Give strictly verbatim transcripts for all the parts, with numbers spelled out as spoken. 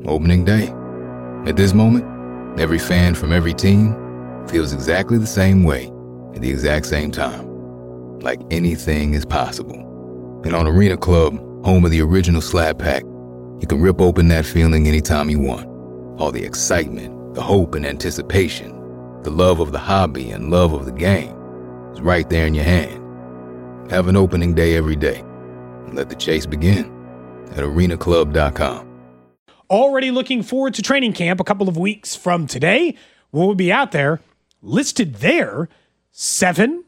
Opening day. At this moment, every fan from every team feels exactly the same way at the exact same time. Like anything is possible. And on Arena Club, home of the original Slap Pack, you can rip open that feeling anytime you want. All the excitement, the hope and anticipation, the love of the hobby and love of the game is right there in your hand. Have an opening day every day. And let the chase begin at arena club dot com. Already looking forward to training camp a couple of weeks from today. What will be out there? Listed there, seven,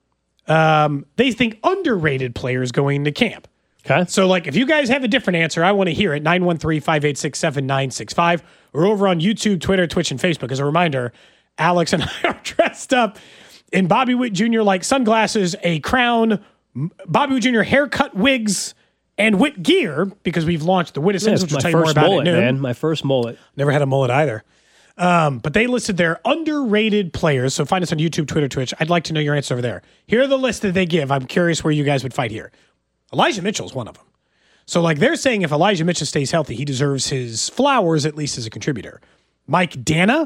um, they think underrated players going into camp. Okay. So, like, if you guys have a different answer, I want to hear it. nine one three, five eight six, seven nine six five or over on YouTube, Twitter, Twitch, and Facebook. As a reminder, Alex and I are dressed up in Bobby Witt Junior like sunglasses, a crown, Bobby Witt Junior haircut, wigs, and Witt gear because we've launched the Wittisms, Yeah, which we'll my tell you more first about mullet, at noon. man. My first mullet. Never had a mullet either. Um, but they listed their underrated players. So find us on YouTube, Twitter, Twitch. I'd like to know your answer over there. Here are the lists that they give. I'm curious where you guys would fight here. Elijah Mitchell is one of them. So, like, they're saying if Elijah Mitchell stays healthy, he deserves his flowers at least as a contributor. Mike Dana,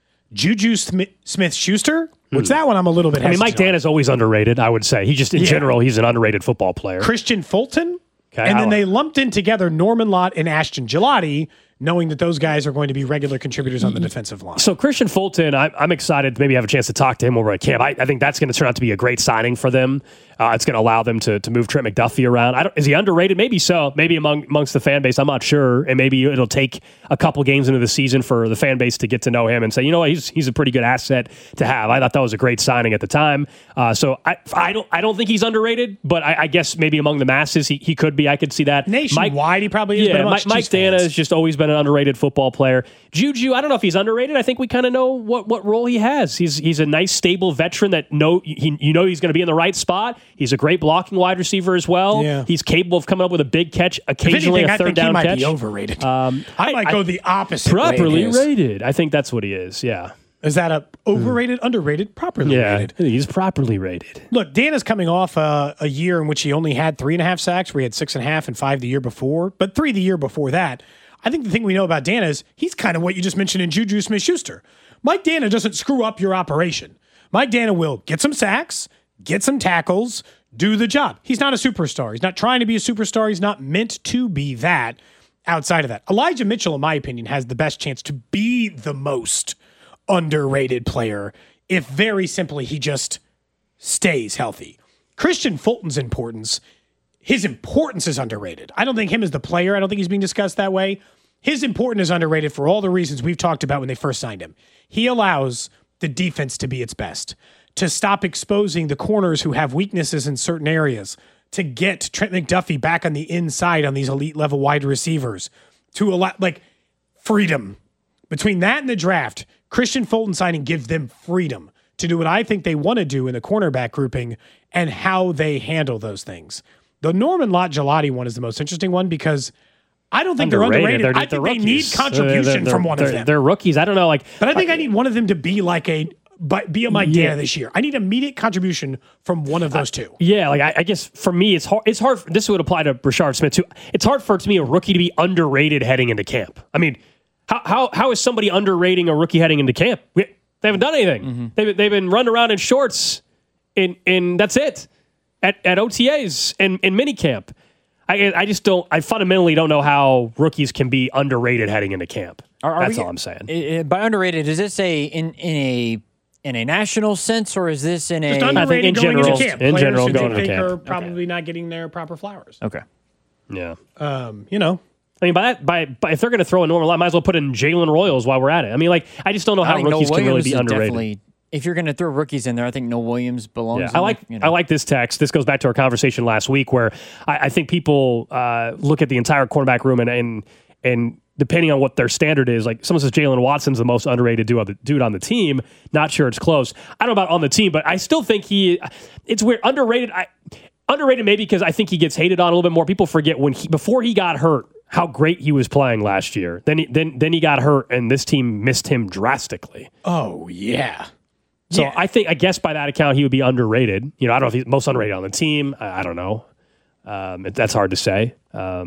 Juju Sm- Smith-Schuster, which that one I'm a little bit I mean, Mike hesitant on. Dana's always underrated, I would say. He just, in Yeah. general, he's an underrated football player. Christian Fulton, Okay, and I then like- they lumped in together Norman Lott and Ashton Gelati, knowing that those guys are going to be regular contributors on the defensive line. So Christian Fulton, I, I'm excited to maybe have a chance to talk to him over at camp. I, I think that's going to turn out to be a great signing for them. Uh, it's going to allow them to to move Trent McDuffie around. I don't, is he underrated? Maybe so. Maybe among amongst the fan base. I'm not sure. And maybe it'll take a couple games into the season for the fan base to get to know him and say, you know what, he's he's a pretty good asset to have. I thought that was a great signing at the time. Uh, so I I don't I don't think he's underrated, but I, I guess maybe among the masses he, he could be. I could see that. Nationwide, Mike, he probably is. yeah, but Mike, Mike Chiefs Dana fans. has just always been an underrated football player. Juju, I don't know if he's underrated. I think we kind of know what, what role he has. He's he's a nice, stable veteran that know he, you know he's going to be in the right spot. He's a great blocking wide receiver as well. Yeah. He's capable of coming up with a big catch, If occasionally anything, a I third think down he might catch. be overrated. Um, I might I- go the opposite way Properly it is. rated. I think that's what he is. Yeah. Is that a overrated, underrated, properly Yeah. rated? He's properly rated. Look, Dana's coming off a, a year in which he only had three and a half sacks, where he had six and a half and five the year before, but three the year before that. I think the thing we know about Dana is he's kind of what you just mentioned in Juju Smith-Schuster. Mike Dana doesn't screw up your operation. Mike Dana will get some sacks, get some tackles, do the job. He's not a superstar. He's not trying to be a superstar. He's not meant to be that outside of that. Elijah Mitchell, in my opinion, has the best chance to be the most underrated player if very simply he just stays healthy. Christian Fulton's importance, his importance is underrated. I don't think him as the player, I don't think he's being discussed that way. His importance is underrated for all the reasons we've talked about when they first signed him. He allows the defense to be its best, to stop exposing the corners who have weaknesses in certain areas, to get Trent McDuffie back on the inside on these elite level wide receivers, to allow, like, freedom. Between that and the draft, Christian Fulton signing gives them freedom to do what I think they want to do in the cornerback grouping and how they handle those things. The Norman Lott Gelati one is the most interesting one because I don't think Underrated. they're underrated. They're- I they're think they need rookies. contribution They're- they're- from one they're- of them. They're rookies. I don't know. Like, But I think I need one of them to be like a but be a Mike Yeah. Dana this year. I need immediate contribution from one of those two. Yeah, like I, I guess for me, it's hard. It's hard. This would apply to Rashard Smith too. It's hard for to me a rookie to be underrated heading into camp. I mean, how how how is somebody underrating a rookie heading into camp? We, they haven't done anything. Mm-hmm. They've they've been running around in shorts, in in that's it at at O T As and in mini camp. I I just don't. I fundamentally don't know how rookies can be underrated heading into camp. Are- are that's we- all I'm saying. Uh, by underrated, is this a in in a in a national sense, or is this in Just a? underrated in going general- into camp. in Players general who going they into think camp. are probably not getting their proper flowers. Okay. Yeah. Um, you know, I mean, by that, by, by if they're going to throw a normal line, might as well put in Jalen Royals while we're at it. I mean, like, I just don't know I how think Noel rookies can really Williams be is underrated. definitely. If you're going to throw rookies in there, I think Noel Williams belongs. Yeah, in I like there, you know. I like this text. This goes back to our conversation last week, where I, I think people uh, look at the entire cornerback room and and and depending on what their standard is, like someone says Jalen Watson's the most underrated dude on the, dude on the team. Not sure it's close. I don't know about on the team, but I still think he. It's weird. Underrated. I underrated maybe because I think he gets hated on a little bit more. People forget when he before he got hurt how great he was playing last year. Then he, then then he got hurt and this team missed him drastically. oh yeah. So Yeah. I think, I guess by that account, he would be underrated. You know, I don't know if he's most underrated on the team. I, I don't know. Um, it, that's hard to say. Um,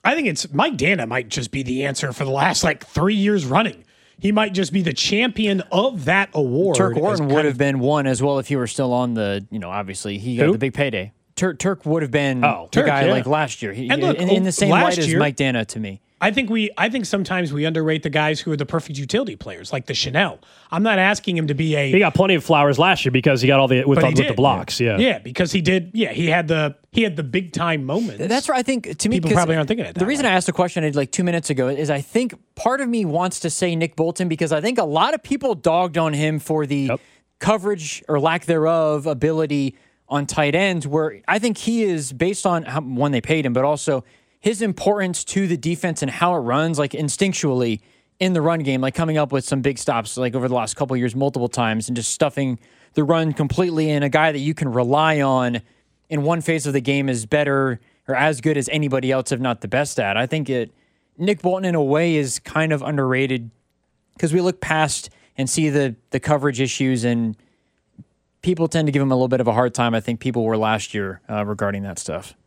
I think it's Mike Dana might just be the answer for the last like three years running. He might just be the champion of that award. Turk Wharton would of, have been one as well if he were still on the, you know, obviously he got Who? the big payday. Turk, Turk would have been Oh, the Turk, guy yeah. like last year. He, And look, in, in the same last light as year- Mike Dana to me. I think we I think sometimes we underrate the guys who are the perfect utility players, like the Chanel. I'm not asking him to be a He got plenty of flowers last year because he got all the with, but the, he with did. the blocks. Yeah. Yeah, because he did yeah, he had the he had the big time moments. That's right. I think to me, People 'cause probably aren't thinking it The that reason way. I asked the question like two minutes ago is I think part of me wants to say Nick Bolton because I think a lot of people dogged on him for the Yep. coverage or lack thereof ability on tight ends, where I think he is based on how when they paid him, but also his importance to the defense and how it runs, like instinctually in the run game, like coming up with some big stops, like over the last couple of years, multiple times, and just stuffing the run completely in. A guy that you can rely on in one phase of the game is better or as good as anybody else, if not the best at. I think it. Nick Bolton, in a way, is kind of underrated because we look past and see the the coverage issues, and people tend to give him a little bit of a hard time. I think people were last year uh, regarding that stuff.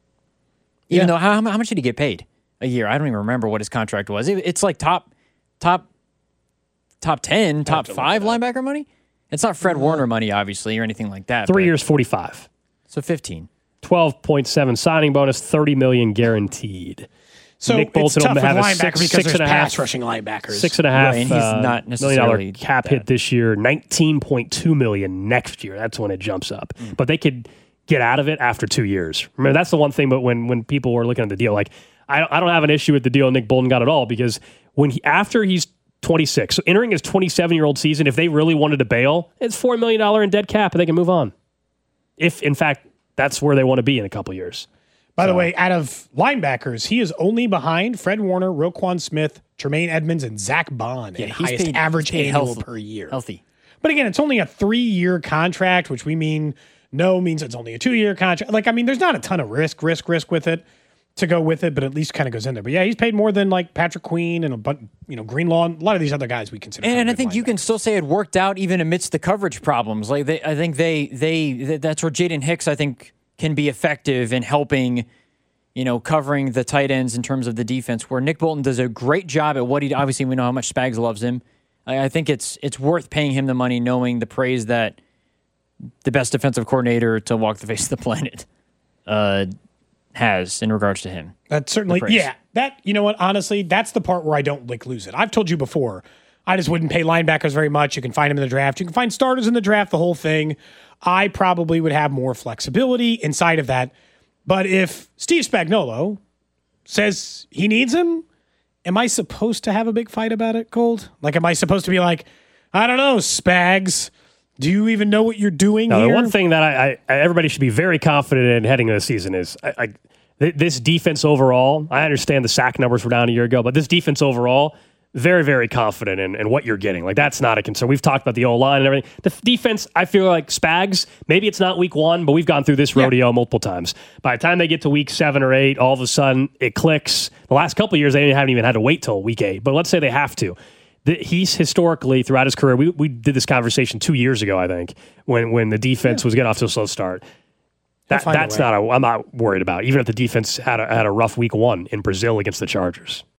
Even Yeah. though how, how much did he get paid a year? I don't even remember what his contract was. It, it's like top, top, top ten, top five linebacker money. It's not Fred Warner money, obviously, or anything like that. Three but- years, forty-five. so fifteen. twelve point seven signing bonus, thirty million guaranteed. so Nick it's Bolton tough will with have a linebacker six- because six there's and a half- pass rushing linebackers. Six and a half Right, and he's uh, not million dollar necessarily cap that. hit this year, nineteen point two million next year. That's when it jumps up. But they could get out of it after two years. Remember, that's the one thing. But when when people were looking at the deal, like I, I don't have an issue with the deal Nick Bolton got at all because when he after he's twenty-six, so entering his twenty-seven year old season, if they really wanted to bail, it's four million dollar in dead cap, and they can move on. If in fact that's where they want to be in a couple years. By the way, out of linebackers, he is only behind Fred Warner, Roquan Smith, Tremaine Edmonds, and Zach Bond in he's highest paid- average he's paid annual healthy- per year. Healthy. But again, it's only a three-year contract, which we mean no means it's only a two-year contract. Like, I mean, there's not a ton of risk, risk, risk with it to go with it, but at least kind of goes in there. But yeah, he's paid more than like Patrick Queen and a bunch, you know, Greenlaw, and a lot of these other guys we consider. And, kind and I of think good you can linebackers. still say it worked out even amidst the coverage problems. Like they, I think they, they, th- that's where Jaden Hicks, I think, can be effective in helping, you know, covering the tight ends in terms of the defense. Where Nick Bolton does a great job at what he. Obviously, we know how much Spags loves him. I, I think it's it's worth paying him the money, knowing the praise that the best defensive coordinator to walk the face of the planet uh, has in regards to him. That's certainly, praise. yeah. That, you know what, honestly, that's the part where I don't like lose it. I've told you before, I just wouldn't pay linebackers very much. You can find them in the draft. You can find starters in the draft, the whole thing. I probably would have more flexibility inside of that. But if Steve Spagnuolo says he needs him, am I supposed to have a big fight about it, Gold? Like, am I supposed to be like, I don't know, Spags, do you even know what you're doing Now, here? the one thing that I, I everybody should be very confident in heading into the season is I, I, th- this defense overall. I understand the sack numbers were down a year ago, but this defense overall, very, very confident in, in what you're getting. Like, that's not a concern. We've talked about the O-line and everything. The f- defense, I feel like Spags, maybe it's not week one, but we've gone through this rodeo multiple times. By the time they get to week seven or eight, all of a sudden it clicks. The last couple of years, they haven't even had to wait till week eight, but let's say they have to. The, he's historically, throughout his career, we, we did this conversation two years ago, I think, when, when the defense was getting off to a slow start. That, find a that's way. not a, I'm not worried about, even if the defense had a, had a rough week one in Brazil against the Chargers.